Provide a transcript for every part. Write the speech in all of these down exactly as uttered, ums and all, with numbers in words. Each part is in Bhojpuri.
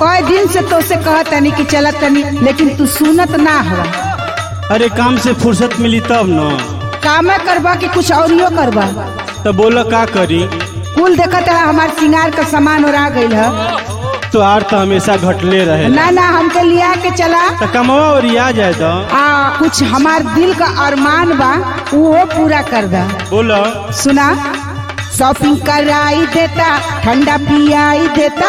कई दिन से तो से कहत तनी कि चलत तनी, लेकिन तू सुनत ना हवा। अरे काम से फुर्सत मिली तब न। कामे करबा कि कुछ औरियो करबा? तो बोलो का करी? कुल देखत है हमार सिंगार का सामान और आ गइल है। तो आर तो हमेशा घटले रहे। ना ना हमके लिया के चला तो कमवा और आ जाए तो आ कुछ हमार दिल का अरमान बा वो पूरा कर दा। बोलो। सुना, शॉपिंग कराई देता, ठंडा पियाई देता,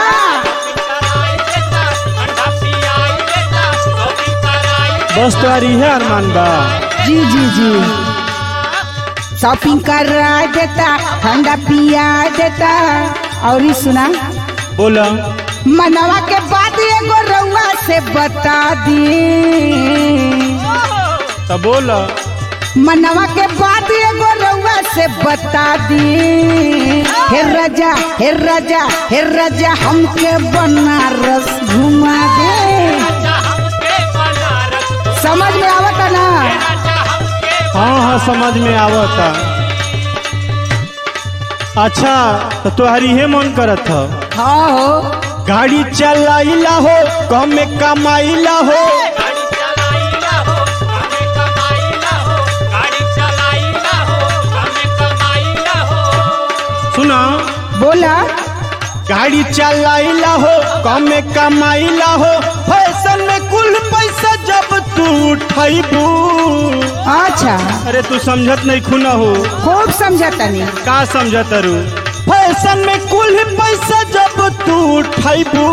बस तुम्हारी है अरमान बा। जी जी जी, शॉपिंग कराई देता, ठंडा पियाई देता। और ही सुना, बोलो। मनवा के बात एगो रउआ से बता दी। तो बोलो। मनवा के बात एगो रउआ से बता दी। हे राजा हे राजा हे राजा हमके बनारस घुमा दे। समझ में आवता ना? हाँ हाँ समझ में आवता। अच्छा तो तुम्हारी है मन करत हो? हाँ हो। गाड़ी चलाइला हो कम में कमाइला हो। सुना, बोला। गाड़ी चलाइला हो कम में कमाइला हो। फैशन में कुल पैसा जब तू उठाइबू। अच्छा, अरे तू समझत नहीं खुना हो। खूब समझता नहीं। का समझत रू? फैशन में कुल पैसा जब तू उठाइबू।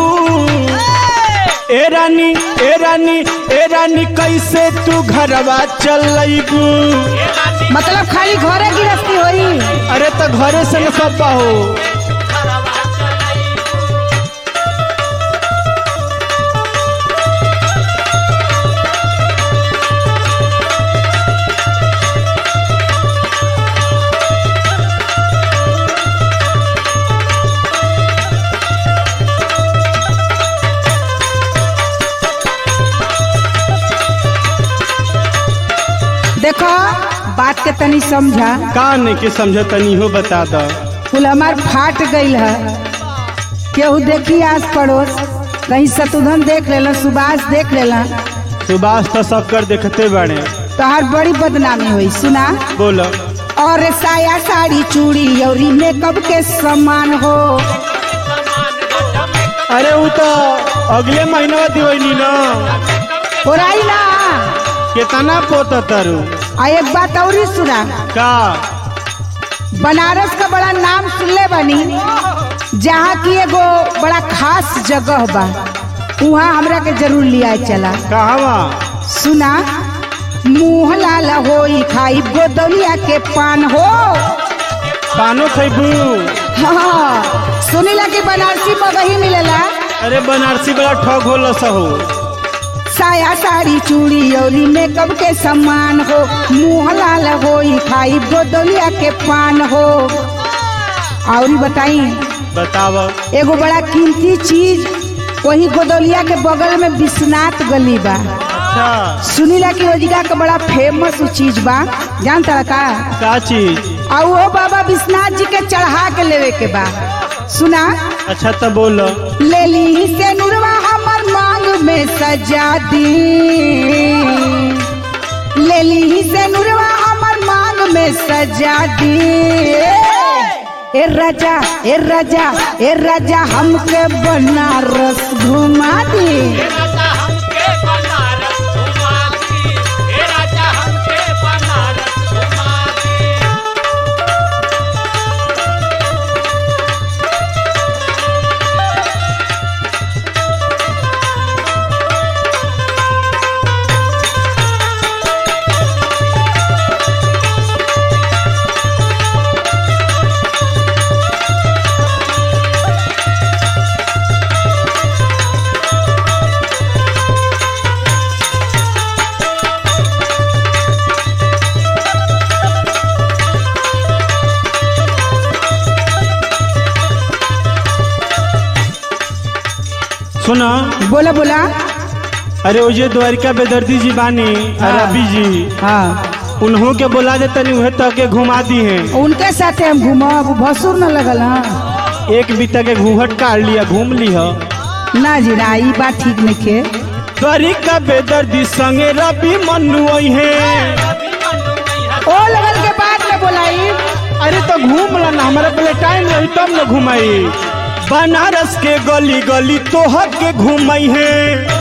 ए रानी ए रानी ए रानी कैसे तू घरवा चलैबू? मतलब खाली घरे गिरफ्ती होई? अरे तो घरे से न सब हो। देखो बात के तनी समझा। का नहीं के समझ तनी हो बता दो। कुल हमार फाट गई है। केहू देखी आस पड़ोस, कहीं शत्रुघ्न देख लेला, सुभाष देख लेला। सुभाष तो सब कर देखते बड़े। तोहार बड़ी बदनामी हुई। सुना, बोलो। और साया साड़ी चूड़ी और मेकअप के सामान हो। अरे वो तो अगले महीना दिवाली ना। ओराई ना कितना पोता तारू। आ एक बात और ही सुना, का बनारस का बड़ा नाम सुनले बनी, जहाँ की एगो बड़ा खास जगह बा, वहाँ हमरा के जरूर लिया चला। कहवा? सुना, मुँह लाल होई खाई गोदौलिया के पान हो। पानो खैबू? हाँ, सुनी लगी बनारसी मगही मिलेला। अरे बनारसी बड़ा ठग होला सहो। साया साड़ी चूड़ी और मेकअप के सामान हो। मुँह लाल होई खाई गोदौलिया के पान हो। और बताई, बताव। एगो बड़ा कीमती चीज वही गोदौलिया के बगल में विश्वनाथ गली बा। अच्छा, सुनीला की रोजिका का बड़ा फेमस चीज बा, जानता का? का चीज? और वो बाबा विश्वनाथ जी के चढ़ा के लेवे के बा। सुना। अच्छा तो बोलो। ले ली से नुरवा हमर मांग में सजा दी। ले ली से नुरवा हमर मांग में सजा दी। ए राजा ए राजा ए राजा हमके बनारस घुमा दी। सुना। बोला बोला। अरे वो जो द्वारिका बेदर्दी जी बानी, रवि जी, हाँ, उन्हों के बोला दे तनी वह तक के घुमा दी है। उनके साथ हम घूमब, भसुर न लगल। हाँ, एक बीता के घूंघट काट लिया, घूम ली है। ना जी ना ई बात ठीक नहीं के। द्वारी का बेदर्दी संगे रवि मनु है। ओ लगन के बाद में बोलाई। अरे तो घूम ला ना, हमारे पहले टाइम रही तब न घुमाई। बनारस के गली गली तोहर के घुमाई है।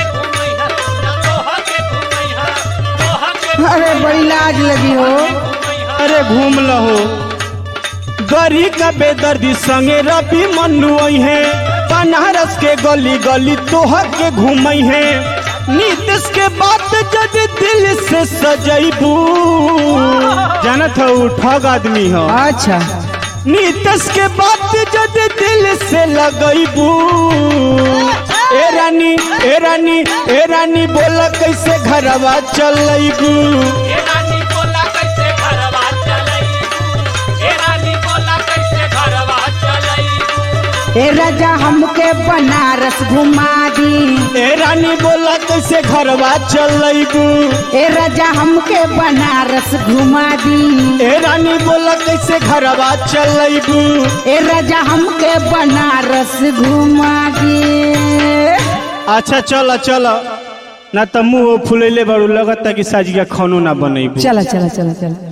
अरे बड़ी लाज लगी हो। अरे घूम लहो। द्वारी का बेदर्दी संगे रवि मनु है। बनारस के गली गली तोहर के घुमाई है। नीतीश के बात जब दिल से सजैबू, जानत हो ठग आदमी हो। अच्छा। नीतीश के बात जब दिल से लगैबू। ए रानी ए रानी ए रानी बोला कैसे घरवा चलैबू। ए रानी बोला कैसे घरवा चलैबू। ए रानी बोला कैसे घरवा चलैबू। ए राजा हमके बनारस घुमा दी। ए रानी बोला कैसे घरवा चलैबू। ए राजा हमके बनारस घुमा दी। ए रानी बोला कैसे घरवा चलैबू। ए राजा हमके बनारस घुमा दी। अच्छा चल चल, ना तो मुँह फुलैले बड़ू लगता कि साजिया खानो ना बनैबू। चला चला चला चला।